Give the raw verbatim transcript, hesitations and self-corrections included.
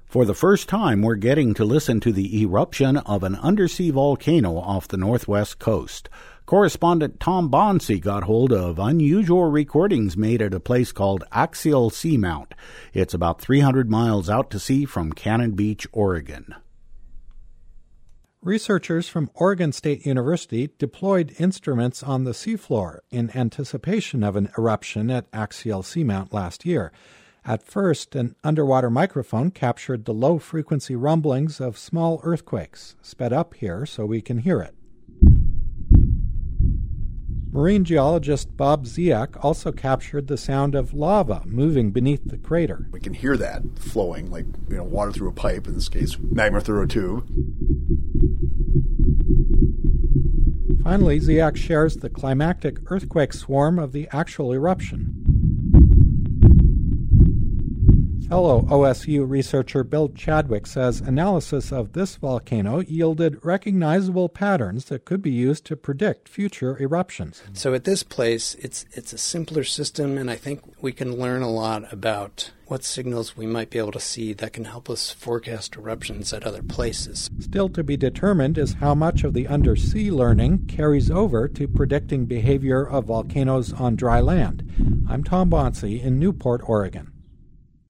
For the first time, we're getting to listen to the eruption of an undersea volcano off the northwest coast. Correspondent Tom Bonsi got hold of unusual recordings made at a place called Axial Seamount. It's about three hundred miles out to sea from Cannon Beach, Oregon. Researchers from Oregon State University deployed instruments on the seafloor in anticipation of an eruption at Axial Seamount last year. At first, an underwater microphone captured the low-frequency rumblings of small earthquakes, sped up here so we can hear it. Marine geologist Bob Ziak also captured the sound of lava moving beneath the crater. We can hear that flowing, like you know, water through a pipe, in this case, magma through a tube. Finally, Ziak shares the climactic earthquake swarm of the actual eruption. Fellow O S U researcher Bill Chadwick says analysis of this volcano yielded recognizable patterns that could be used to predict future eruptions. So at this place, it's it's a simpler system, and I think we can learn a lot about what signals we might be able to see that can help us forecast eruptions at other places. Still to be determined is how much of the undersea learning carries over to predicting behavior of volcanoes on dry land. I'm Tom Bonsi in Newport, Oregon.